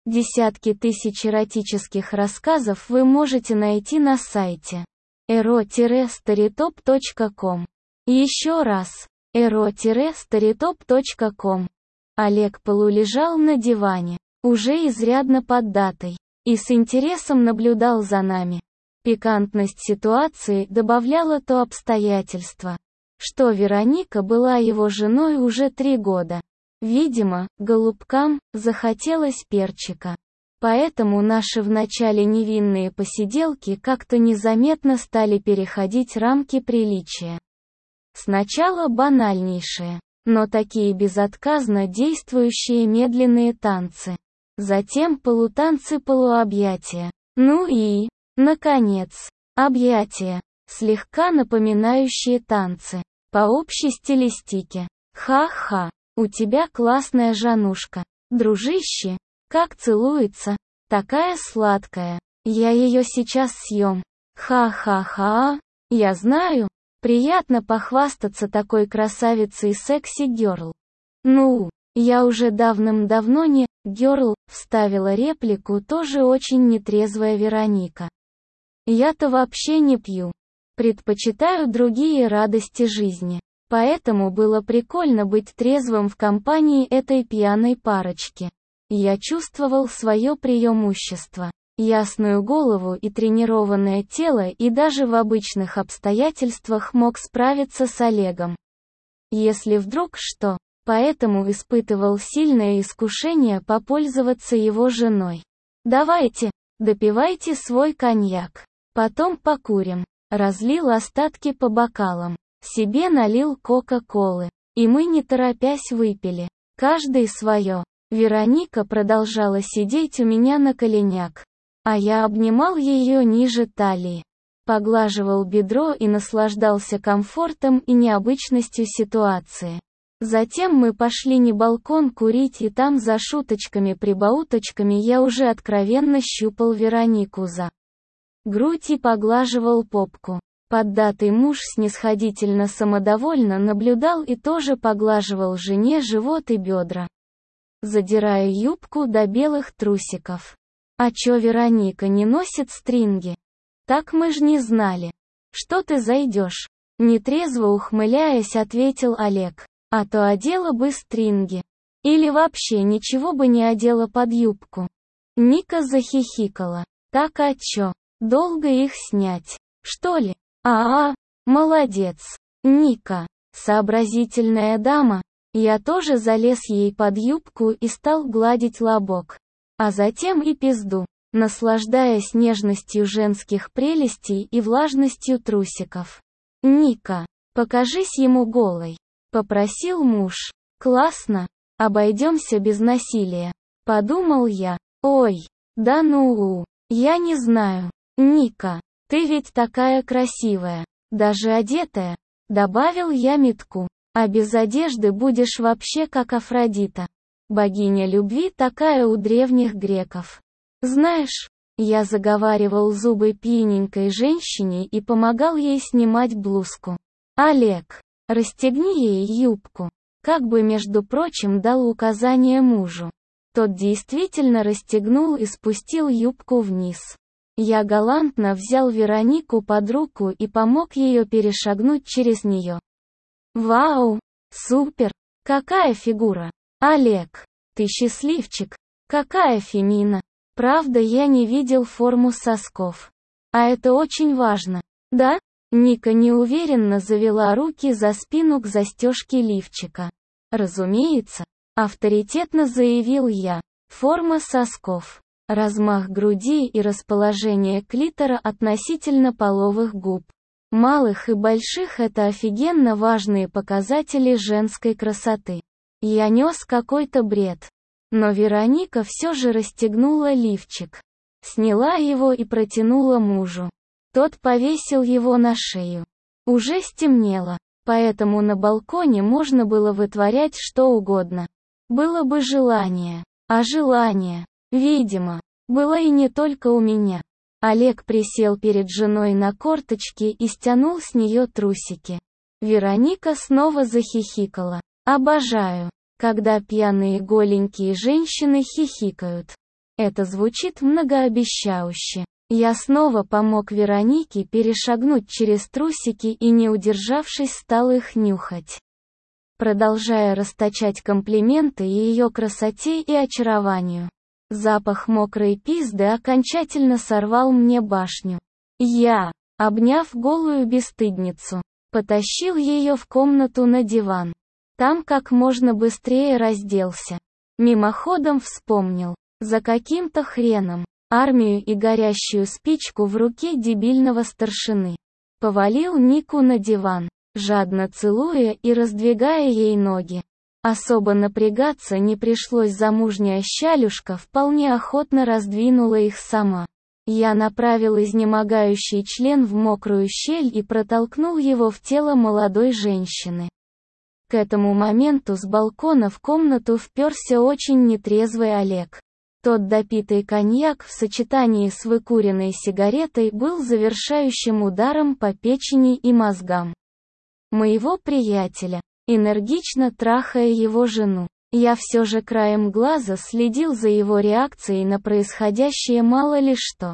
Десятки тысяч эротических рассказов вы можете найти на сайте ero-storytop.com. Еще раз, ero-storytop.com. Олег полулежал на диване, уже изрядно поддатый, и с интересом наблюдал за нами. Пикантность ситуации добавляла то обстоятельство, что Вероника была его женой уже 3 года. Видимо, голубкам захотелось перчика. Поэтому наши вначале невинные посиделки как-то незаметно стали переходить рамки приличия. Сначала банальнейшие, но такие безотказно действующие медленные танцы. Затем полутанцы-полуобъятия. Ну и, наконец, объятия, слегка напоминающие танцы, по общей стилистике. Ха-ха. У тебя классная Жанушка. Дружище, как целуется, такая сладкая. Я ее сейчас съем. Ха-ха-ха. Я знаю, приятно похвастаться такой красавицей секси-герл. Ну, я уже давным-давно не герл, вставила реплику тоже очень нетрезвая Вероника. Я-то вообще не пью. Предпочитаю другие радости жизни. Поэтому было прикольно быть трезвым в компании этой пьяной парочки. Я чувствовал свое преимущество, ясную голову и тренированное тело, и даже в обычных обстоятельствах мог справиться с Олегом. Если вдруг что, поэтому испытывал сильное искушение попользоваться его женой. Давайте, допивайте свой коньяк. Потом покурим. Разлил остатки по бокалам. Себе налил кока-колы, и мы не торопясь выпили, каждый свое. Вероника продолжала сидеть у меня на коленях, а я обнимал ее ниже талии, поглаживал бедро и наслаждался комфортом и необычностью ситуации. Затем мы пошли на балкон курить, и там за шуточками-прибауточками я уже откровенно щупал Веронику за грудь и поглаживал попку. Поддатый муж снисходительно самодовольно наблюдал и тоже поглаживал жене живот и бедра, задирая юбку до белых трусиков. А чё Вероника не носит стринги? Так мы ж не знали. Что ты зайдешь? Нетрезво ухмыляясь, ответил Олег. А то одела бы стринги. Или вообще ничего бы не одела под юбку. Ника захихикала. Так а чё? Долго их снять, что ли? Молодец. Ника, сообразительная дама. Я тоже залез ей под юбку и стал гладить лобок. А затем и пизду, наслаждаясь нежностью женских прелестей и влажностью трусиков. Ника, покажись ему голой. Попросил муж. Классно. Обойдемся без насилия. Подумал я. Ой, да ну, я не знаю. Ника. Ты ведь такая красивая, даже одетая, добавил я метку, а без одежды будешь вообще как Афродита. Богиня любви такая у древних греков. Знаешь, я заговаривал зубы пьяненькой женщине и помогал ей снимать блузку. Олег, расстегни ей юбку. Как бы, между прочим, дал указание мужу. Тот действительно расстегнул и спустил юбку вниз. Я галантно взял Веронику под руку и помог ее перешагнуть через нее. Вау! Супер! Какая фигура! Олег, ты счастливчик! Какая фемина! Правда, я не видел форму сосков. А это очень важно. Да? Ника неуверенно завела руки за спину к застежке лифчика. Разумеется, авторитетно заявил я. Форма сосков. Размах груди и расположение клитора относительно половых губ. Малых и больших — это офигенно важные показатели женской красоты. Я нес какой-то бред. Но Вероника все же расстегнула лифчик. Сняла его и протянула мужу. Тот повесил его на шею. Уже стемнело, поэтому на балконе можно было вытворять что угодно. Было бы желание. А желание, видимо, было и не только у меня. Олег присел перед женой на корточки и стянул с нее трусики. Вероника снова захихикала. Обожаю, когда пьяные голенькие женщины хихикают. Это звучит многообещающе. Я снова помог Веронике перешагнуть через трусики и, не удержавшись, стал их нюхать, продолжая расточать комплименты ее красоте и очарованию. Запах мокрой пизды окончательно сорвал мне башню. Я, обняв голую бесстыдницу, потащил ее в комнату на диван. Там как можно быстрее разделся. Мимоходом вспомнил, за каким-то хреном, армию и горящую спичку в руке дебильного старшины. Повалил Нику на диван, жадно целуя и раздвигая ей ноги. Особо напрягаться не пришлось, замужняя щалюшка вполне охотно раздвинула их сама. Я направил изнемогающий член в мокрую щель и протолкнул его в тело молодой женщины. К этому моменту с балкона в комнату вперся очень нетрезвый Олег. Тот допитый коньяк в сочетании с выкуренной сигаретой был завершающим ударом по печени и мозгам моего приятеля. Энергично трахая его жену, я все же краем глаза следил за его реакцией на происходящее, мало ли что.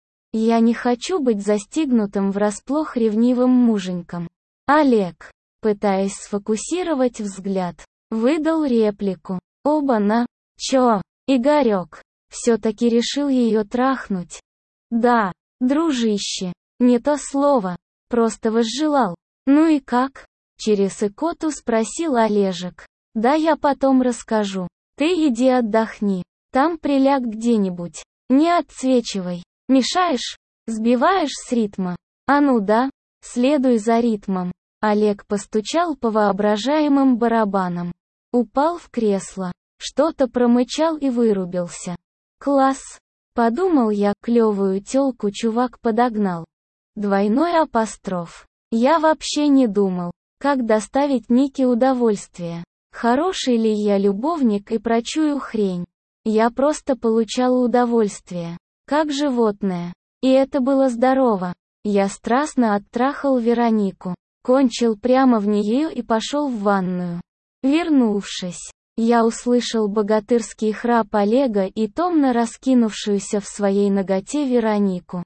Я не хочу быть застигнутым врасплох ревнивым муженьком. Олег, пытаясь сфокусировать взгляд, выдал реплику. Оба-на. Чё, Игорек, все-таки решил ее трахнуть? Да, дружище, не то слово, просто возжелал. Ну и как? Через икоту спросил Олежек. Да я потом расскажу. Ты иди отдохни. Там приляг где-нибудь. Не отсвечивай. Мешаешь? Сбиваешь с ритма. А ну да, следуй за ритмом. Олег постучал по воображаемым барабанам. Упал в кресло. Что-то промычал и вырубился. Класс. Подумал я, клевую тёлку чувак подогнал. Двойной апостроф. Я вообще не думал, как доставить Нике удовольствие. Хороший ли я любовник и прочую хрень. Я просто получал удовольствие. Как животное. И это было здорово. Я страстно оттрахал Веронику. Кончил прямо в нее и пошел в ванную. Вернувшись, я услышал богатырский храп Олега и томно раскинувшуюся в своей наготе Веронику.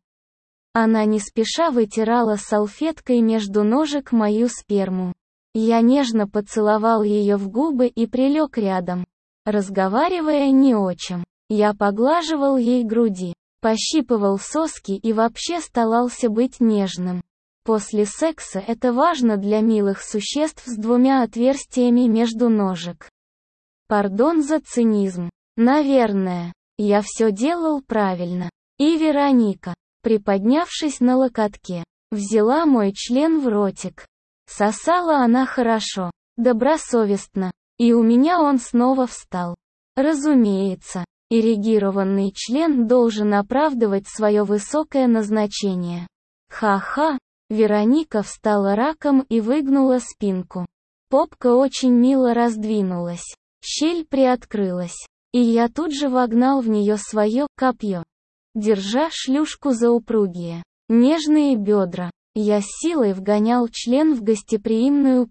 Она не спеша вытирала салфеткой между ножек мою сперму. Я нежно поцеловал ее в губы и прилег рядом. Разговаривая не о чем, я поглаживал ей груди, пощипывал соски и вообще старался быть нежным. После секса это важно для милых существ с двумя отверстиями между ножек. Пардон за цинизм. Наверное, я все делал правильно. И Вероника, приподнявшись на локотке, взяла мой член в ротик. Сосала она хорошо, добросовестно, и у меня он снова встал. Разумеется, эрегированный член должен оправдывать свое высокое назначение. Ха-ха, Вероника встала раком и выгнула спинку. Попка очень мило раздвинулась, щель приоткрылась, и я тут же вогнал в нее свое копье. Держа шлюшку за упругие, нежные бедра, я с силой вгонял член в гостеприимную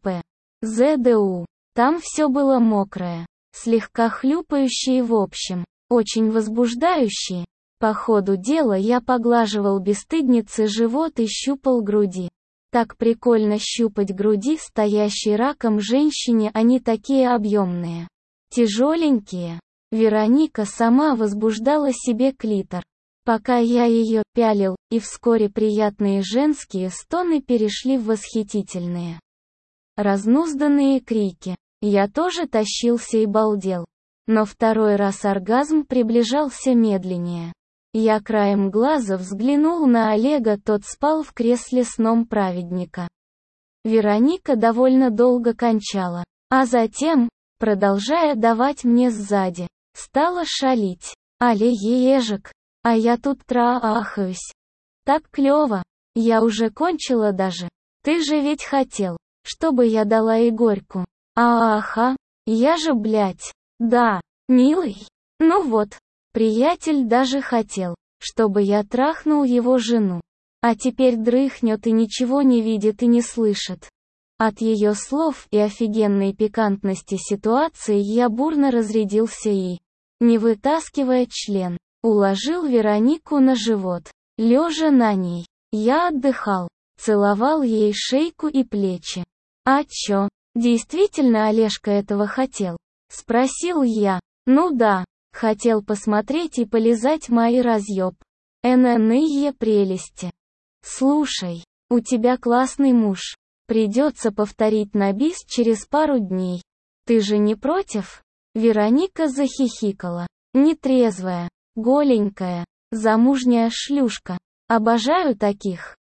ПЗДУ. Там все было мокрое, слегка хлюпающее, в общем, очень возбуждающее. По ходу дела я поглаживал бесстыднице живот и щупал груди. Так прикольно щупать груди стоящей раком женщине, они такие объемные, тяжеленькие. Вероника сама возбуждала себе клитор, пока я ее пялил, и вскоре приятные женские стоны перешли в восхитительные, разнузданные крики. Я тоже тащился и балдел. Но второй раз оргазм приближался медленнее. Я краем глаза взглянул на Олега, тот спал в кресле сном праведника. Вероника довольно долго кончала, а затем, продолжая давать мне сзади, стала шалить. Ежик, а я тут трахаюсь. Так клево, я уже кончила даже. Ты же ведь хотел, чтобы я дала Егорьку. Ага, я же, блять. Да, милый. Ну вот, приятель даже хотел, чтобы я трахнул его жену. А теперь дрыхнет и ничего не видит и не слышит. От ее слов и офигенной пикантности ситуации я бурно разрядился и, не вытаскивая член, Уложил Веронику на живот, лежа на ней. Я отдыхал, целовал ей шейку и плечи. «А чё, действительно Олежка этого хотел?» — спросил я. «Ну да, хотел посмотреть и полизать мои разъёб. ННые прелести. Слушай, у тебя классный муж. Придется повторить на бис через пару дней. Ты же не против?» Вероника захихикала. Нетрезвая, голенькая, замужняя шлюшка. Обожаю таких.